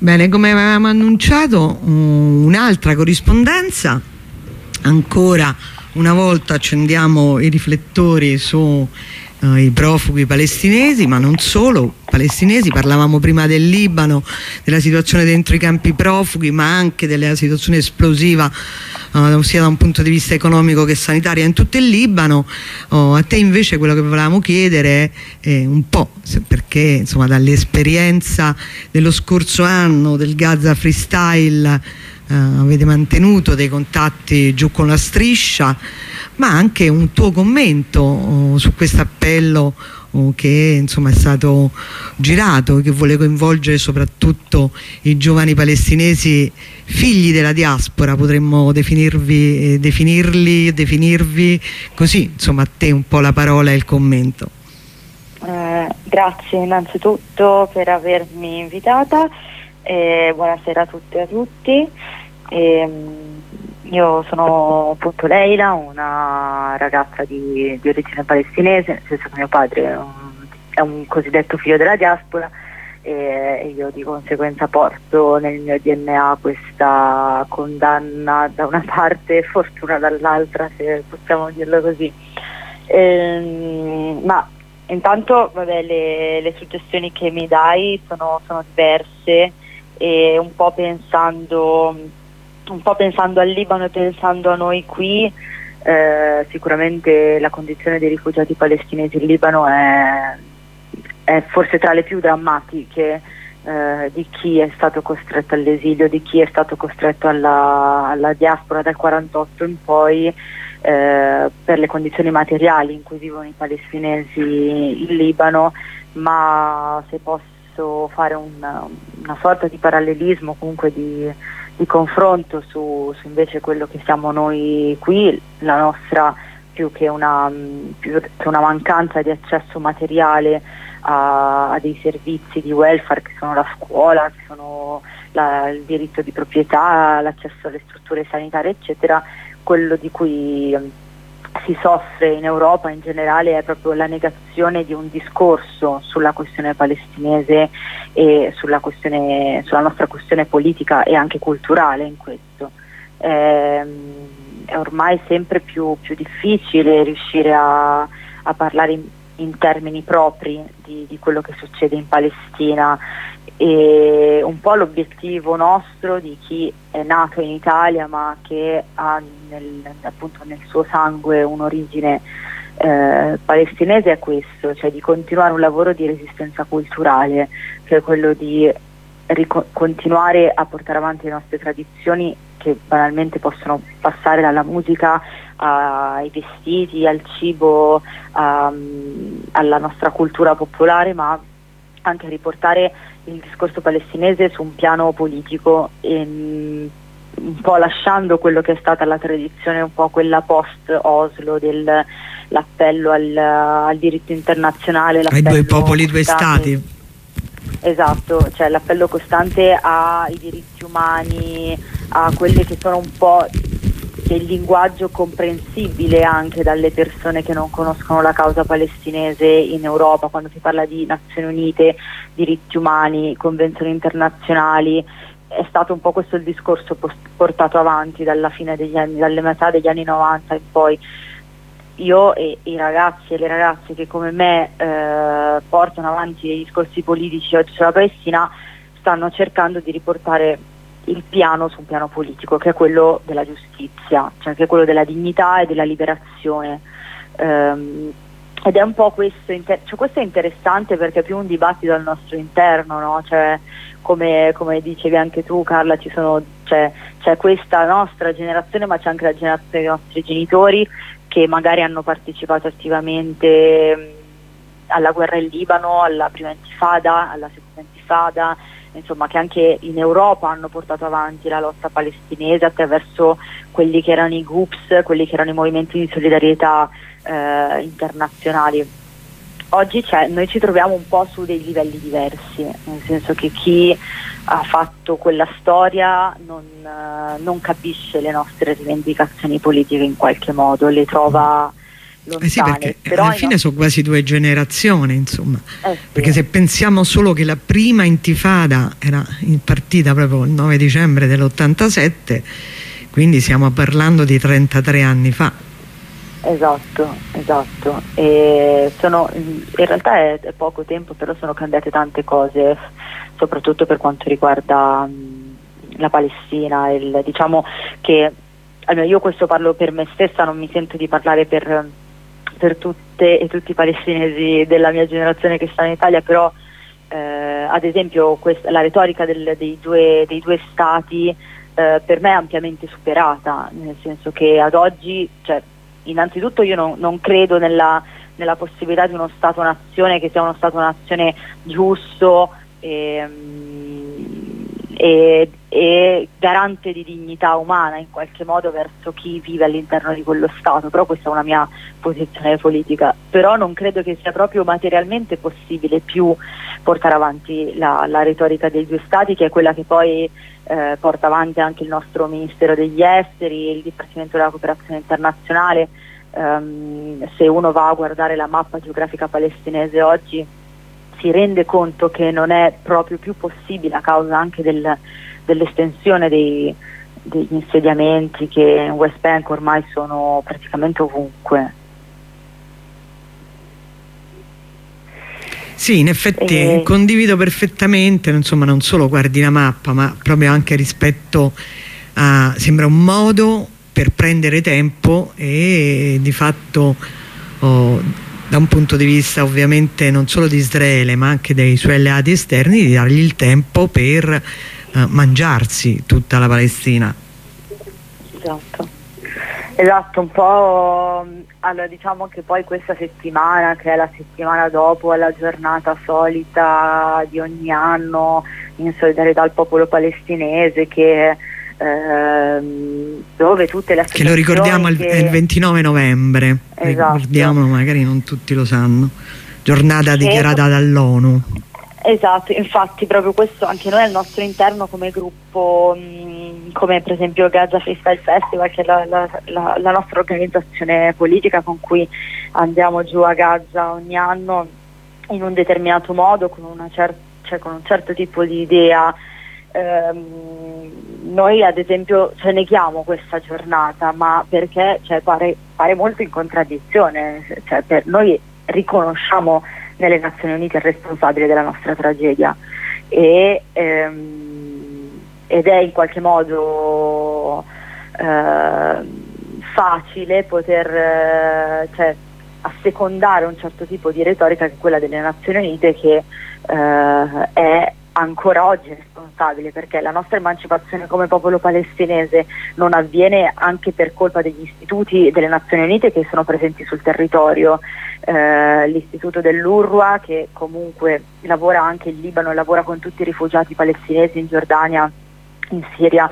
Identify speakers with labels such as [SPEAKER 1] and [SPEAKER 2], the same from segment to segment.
[SPEAKER 1] Bene, come avevamo annunciato, un'altra corrispondenza. Ancora una volta accendiamo i riflettori su i profughi palestinesi, ma non solo palestinesi. Parlavamo prima del Libano, della situazione dentro i campi profughi, ma anche della situazione esplosiva sia da un punto di vista economico che sanitario in tutto il Libano. A te invece quello che volevamo chiedere è un po', perché insomma dall'esperienza dello scorso anno del Gaza Freestyle avete mantenuto dei contatti giù con la striscia, ma anche un tuo commento su questo appello che insomma è stato girato, che vuole coinvolgere soprattutto i giovani palestinesi figli della diaspora, potremmo definirvi così. Insomma, a te un po' la parola e il commento.
[SPEAKER 2] Grazie innanzitutto per avermi invitata, buonasera a tutte e a tutti. Io sono appunto Leila, una ragazza di origine palestinese, nel senso che mio padre è un cosiddetto figlio della diaspora, e io di conseguenza porto nel mio DNA questa condanna da una parte e fortuna dall'altra, se possiamo dirlo così. Ma intanto le suggestioni che mi dai sono diverse, e un po' pensando al Libano e pensando a noi qui, sicuramente la condizione dei rifugiati palestinesi in Libano è forse tra le più drammatiche di chi è stato costretto all'esilio, di chi è stato costretto alla diaspora dal 48 in poi, per le condizioni materiali in cui vivono i palestinesi in Libano. Ma se posso fare una sorta di parallelismo, comunque di confronto su invece quello che siamo noi qui, la nostra più che una mancanza di accesso materiale a dei servizi di welfare che sono la scuola, che sono il diritto di proprietà, l'accesso alle strutture sanitarie eccetera. Quello di cui si soffre in Europa in generale è proprio la negazione di un discorso sulla questione palestinese e sulla nostra questione politica e anche culturale in questo. È ormai sempre più difficile riuscire a parlare in termini propri di quello che succede in Palestina, e un po' l'obiettivo nostro di chi è nato in Italia ma che ha appunto nel suo sangue un'origine palestinese è questo, cioè di continuare un lavoro di resistenza culturale, che è quello di continuare a portare avanti le nostre tradizioni, che banalmente possono passare dalla musica ai vestiti, al cibo, alla nostra cultura popolare, ma anche riportare il discorso palestinese su un piano politico, un po' lasciando quello che è stata la tradizione, un po' quella post-Oslo l'appello al diritto internazionale,
[SPEAKER 1] ai due popoli, due stati.
[SPEAKER 2] Esatto, cioè l'appello costante ai diritti umani, a quelli che sono un po' il linguaggio comprensibile anche dalle persone che non conoscono la causa palestinese in Europa. Quando si parla di Nazioni Unite, diritti umani, convenzioni internazionali, è stato un po' questo il discorso portato avanti dalle metà degli anni 90 in poi. Io e i ragazzi e le ragazze che come me portano avanti dei discorsi politici oggi sulla Palestina stanno cercando di riportare il piano su un piano politico, che è quello della giustizia, cioè che è quello della dignità e della liberazione. Ed è un po' questo è interessante perché è più un dibattito al nostro interno, no? Cioè, come dicevi anche tu Carla, c'è questa nostra generazione, ma c'è anche la generazione dei nostri genitori che magari hanno partecipato attivamente alla guerra in Libano, alla prima intifada, alla seconda intifada, insomma, che anche in Europa hanno portato avanti la lotta palestinese attraverso quelli che erano i GUPS, quelli che erano i movimenti di solidarietà internazionali. Oggi noi ci troviamo un po' su dei livelli diversi, nel senso che chi ha fatto quella storia non capisce le nostre rivendicazioni politiche in qualche modo, le trova lontane.
[SPEAKER 1] Sì, perché
[SPEAKER 2] però
[SPEAKER 1] alla fine sono quasi 2 generazioni, insomma,
[SPEAKER 2] sì.
[SPEAKER 1] Perché se pensiamo solo che la prima intifada era partita proprio il 9 dicembre dell'87, quindi stiamo parlando di 33 anni fa.
[SPEAKER 2] Esatto. E in realtà è poco tempo, però sono cambiate tante cose, soprattutto per quanto riguarda la Palestina. Diciamo che, almeno io questo parlo per me stessa, non mi sento di parlare per tutte e tutti i palestinesi della mia generazione che stanno in Italia, però ad esempio la retorica dei due stati per me è ampiamente superata, nel senso che ad oggi, cioè, innanzitutto io non credo nella possibilità di uno Stato-nazione che sia uno Stato-nazione giusto e garante di dignità umana in qualche modo verso chi vive all'interno di quello Stato, però questa è una mia posizione politica. Però non credo che sia proprio materialmente possibile più portare avanti la retorica dei 2 stati, che è quella che poi porta avanti anche il nostro Ministero degli Esteri, il Dipartimento della Cooperazione Internazionale. Se uno va a guardare la mappa geografica palestinese oggi si rende conto che non è proprio più possibile, a causa anche dell'estensione degli insediamenti che in West Bank ormai sono praticamente ovunque.
[SPEAKER 1] Sì, in effetti condivido perfettamente, insomma, non solo guardi la mappa, ma proprio anche rispetto a, sembra un modo per prendere tempo e di fatto da un punto di vista ovviamente non solo di Israele ma anche dei suoi alleati esterni, di dargli il tempo per mangiarsi tutta la Palestina.
[SPEAKER 2] Esatto, un po'. Allora, diciamo che poi questa settimana, che è la settimana dopo la giornata solita di ogni anno in solidarietà al popolo palestinese, dove tutte le associazioni,
[SPEAKER 1] che lo ricordiamo è il 29 novembre,
[SPEAKER 2] esatto.
[SPEAKER 1] Ricordiamolo, magari non tutti lo sanno, giornata dichiarata dall'ONU.
[SPEAKER 2] Esatto, infatti proprio questo anche noi al nostro interno come gruppo, come per esempio Gaza Freestyle Festival, che è la nostra organizzazione politica con cui andiamo giù a Gaza ogni anno in un determinato modo, con un certo tipo di idea. Noi ad esempio neghiamo questa giornata, ma perché pare molto in contraddizione, per noi riconosciamo nelle Nazioni Unite il responsabile della nostra tragedia ed è in qualche modo facile poter assecondare un certo tipo di retorica, che è quella delle Nazioni Unite, che è ancora oggi responsabile, perché la nostra emancipazione come popolo palestinese non avviene anche per colpa degli istituti delle Nazioni Unite che sono presenti sul territorio. L'istituto dell'UNRWA, che comunque lavora anche in Libano e lavora con tutti i rifugiati palestinesi in Giordania, in Siria,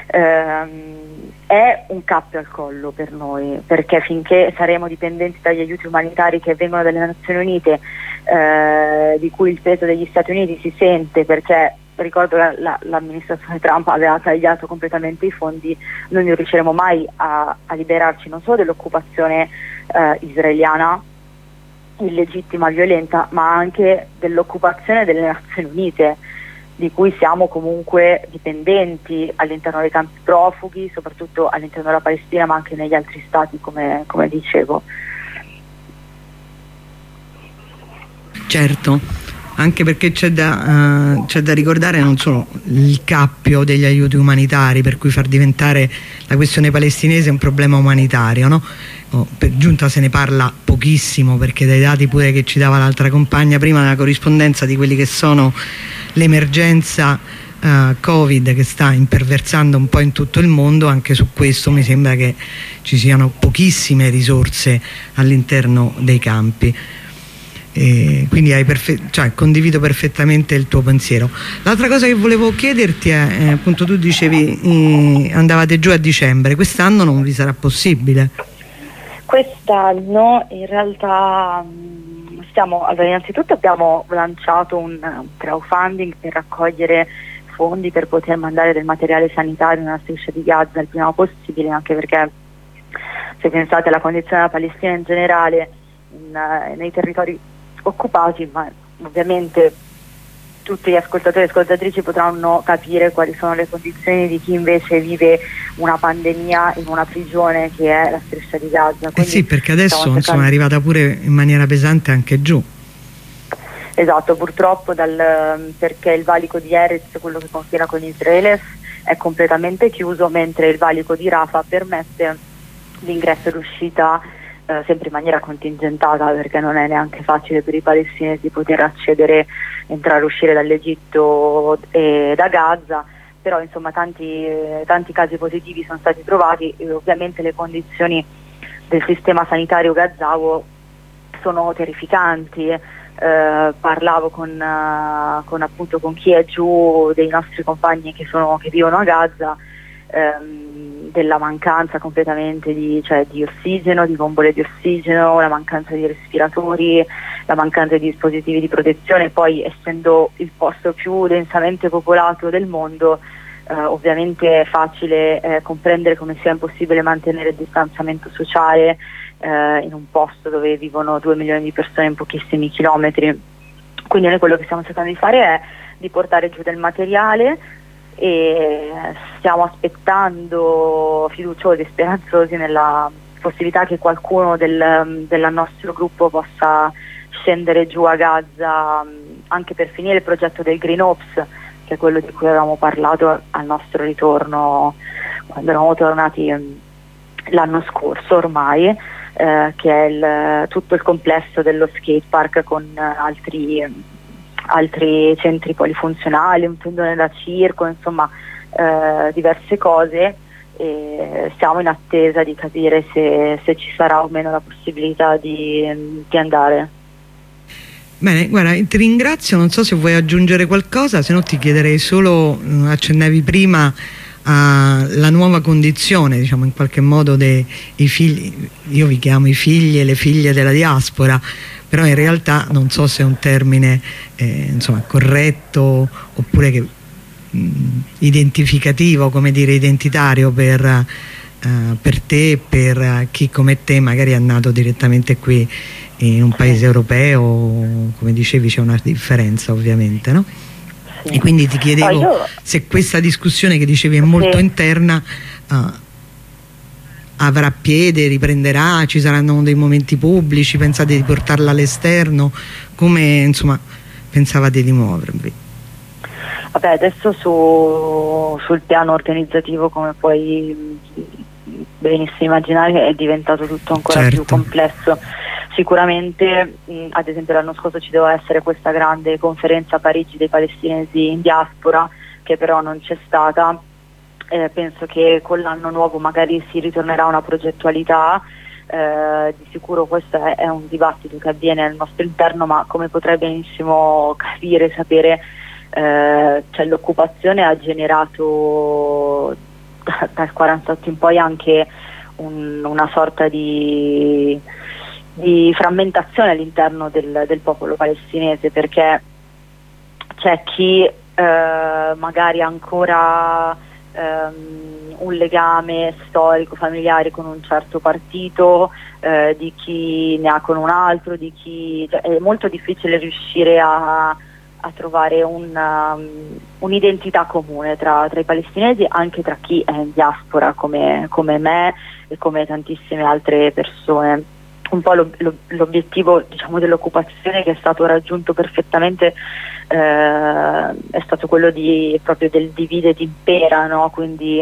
[SPEAKER 2] è un cappio al collo per noi, perché finché saremo dipendenti dagli aiuti umanitari che vengono dalle Nazioni Unite, di cui il peso degli Stati Uniti si sente, perché ricordo che l'amministrazione Trump aveva tagliato completamente i fondi, noi non riusciremo mai a liberarci non solo dell'occupazione israeliana illegittima, violenta, ma anche dell'occupazione delle Nazioni Unite, di cui siamo comunque dipendenti all'interno dei campi profughi, soprattutto all'interno della Palestina, ma anche negli altri stati, come dicevo.
[SPEAKER 1] Certo, anche perché c'è da ricordare non solo il cappio degli aiuti umanitari, per cui far diventare la questione palestinese un problema umanitario, no? Per giunta se ne parla pochissimo, perché dai dati pure che ci dava l'altra compagna prima, la corrispondenza di quelli che sono l'emergenza Covid che sta imperversando un po' in tutto il mondo, anche su questo mi sembra che ci siano pochissime risorse all'interno dei campi. Quindi condivido perfettamente il tuo pensiero. L'altra cosa che volevo chiederti è, appunto, tu dicevi andavate giù a dicembre, quest'anno non vi sarà possibile?
[SPEAKER 2] Quest'anno in realtà allora, innanzitutto abbiamo lanciato un crowdfunding per raccogliere fondi per poter mandare del materiale sanitario nella striscia di Gaza il prima possibile, anche perché se pensate alla condizione della Palestina in generale nei territori occupati, ma ovviamente tutti gli ascoltatori e ascoltatrici potranno capire quali sono le condizioni di chi invece vive una pandemia in una prigione che è la striscia di Gaza.
[SPEAKER 1] Sì, perché adesso è arrivata pure in maniera pesante anche giù.
[SPEAKER 2] Esatto, purtroppo perché il valico di Erez, quello che confina con Israele, è completamente chiuso, mentre il valico di Rafah permette l'ingresso e l'uscita sempre in maniera contingentata, perché non è neanche facile per i palestinesi poter accedere, entrare e uscire dall'Egitto e da Gaza, però insomma tanti casi positivi sono stati trovati e ovviamente le condizioni del sistema sanitario gazzawo sono terrificanti. Parlavo con chi è giù, dei nostri compagni che vivono a Gaza, della mancanza completamente di ossigeno, di bombole di ossigeno, la mancanza di respiratori, la mancanza di dispositivi di protezione. Poi, essendo il posto più densamente popolato del mondo, ovviamente è facile comprendere come sia impossibile mantenere il distanziamento sociale in un posto dove vivono 2 milioni di persone in pochissimi chilometri. Quindi noi quello che stiamo cercando di fare è di portare giù del materiale e stiamo aspettando, fiduciosi e speranzosi, nella possibilità che qualcuno del nostro gruppo possa scendere giù a Gaza anche per finire il progetto del Green Ops, che è quello di cui avevamo parlato al nostro ritorno quando eravamo tornati l'anno scorso ormai, che è tutto il complesso dello skate park con altri centri polifunzionali, un tendone da circo, insomma diverse cose, e siamo in attesa di capire se ci sarà o meno la possibilità di andare.
[SPEAKER 1] Bene, guarda, ti ringrazio, non so se vuoi aggiungere qualcosa, se no ti chiederei solo, accennavi prima alla nuova condizione, diciamo, in qualche modo dei figli, io vi chiamo i figli e le figlie della diaspora, però in realtà non so se è un termine insomma corretto oppure che identificativo, come dire, identitario per te e per chi come te magari è nato direttamente qui in un paese europeo. Come dicevi, c'è una differenza ovviamente, no? Sì. E quindi ti chiedevo se questa discussione che dicevi è molto interna avrà piede, riprenderà, ci saranno dei momenti pubblici, pensate di portarla all'esterno, come insomma pensavate di muovervi?
[SPEAKER 2] Vabbè, adesso sul piano organizzativo, come puoi benissimo immaginare, è diventato tutto ancora più complesso. Sicuramente, ad esempio l'anno scorso ci doveva essere questa grande conferenza a Parigi dei palestinesi in diaspora, che però non c'è stata. Penso che con l'anno nuovo magari si ritornerà a una progettualità. Di sicuro questo è un dibattito che avviene al nostro interno, ma come potrai benissimo capire e sapere, l'occupazione ha generato dal 48 in poi anche una sorta di frammentazione all'interno del popolo palestinese, perché c'è chi magari ha ancora un legame storico, familiare con un certo partito, di chi ne ha con un altro, di chi è molto difficile riuscire a trovare un'identità comune tra i palestinesi, anche tra chi è in diaspora come me e come tantissime altre persone. Un po' l'obiettivo, diciamo, dell'occupazione, che è stato raggiunto perfettamente, è stato quello proprio del divide ed impera, no? Quindi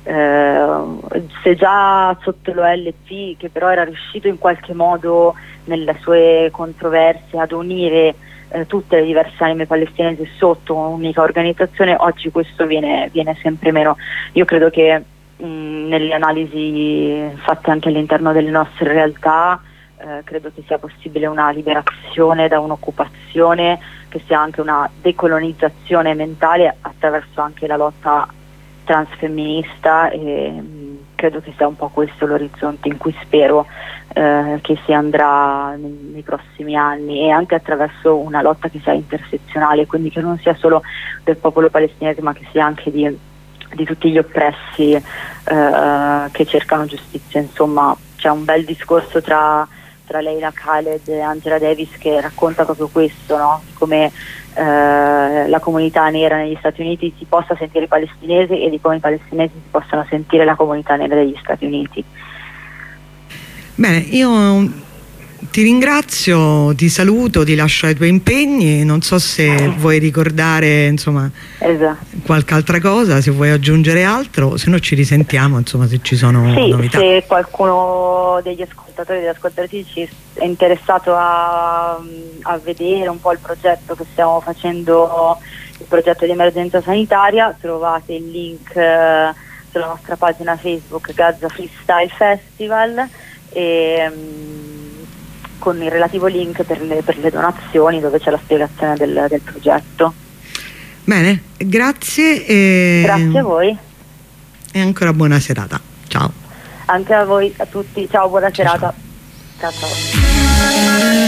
[SPEAKER 2] se già sotto l'OLP, che però era riuscito in qualche modo nelle sue controversie ad unire tutte le diverse anime palestinesi sotto un'unica organizzazione, oggi questo viene sempre meno. Io credo che nelle analisi fatte anche all'interno delle nostre realtà, credo che sia possibile una liberazione da un'occupazione, che sia anche una decolonizzazione mentale attraverso anche la lotta transfemminista, e credo che sia un po' questo l'orizzonte in cui spero che si andrà nei prossimi anni, e anche attraverso una lotta che sia intersezionale, quindi che non sia solo del popolo palestinese ma che sia anche di di tutti gli oppressi che cercano giustizia. Insomma, c'è un bel discorso tra Leila Khaled e Angela Davis che racconta proprio questo, no? Come la comunità nera negli Stati Uniti si possa sentire palestinese e di come i palestinesi si possano sentire la comunità nera degli Stati Uniti.
[SPEAKER 1] Bene, io ti ringrazio, ti saluto, ti lascio ai tuoi impegni, non so se vuoi ricordare insomma qualche altra cosa, se vuoi aggiungere altro, se no ci risentiamo insomma se ci sono novità.
[SPEAKER 2] Se qualcuno degli ascoltatori e delle ascoltatrici è interessato a vedere un po' il progetto che stiamo facendo, il progetto di emergenza sanitaria, trovate il link sulla nostra pagina Facebook Gaza Freestyle Festival e con il relativo link per le donazioni, dove c'è la spiegazione del progetto. Bene,
[SPEAKER 1] grazie.
[SPEAKER 2] Grazie a voi.
[SPEAKER 1] E ancora buona serata. Ciao.
[SPEAKER 2] Anche a voi, a tutti. Ciao, buona serata. Ciao.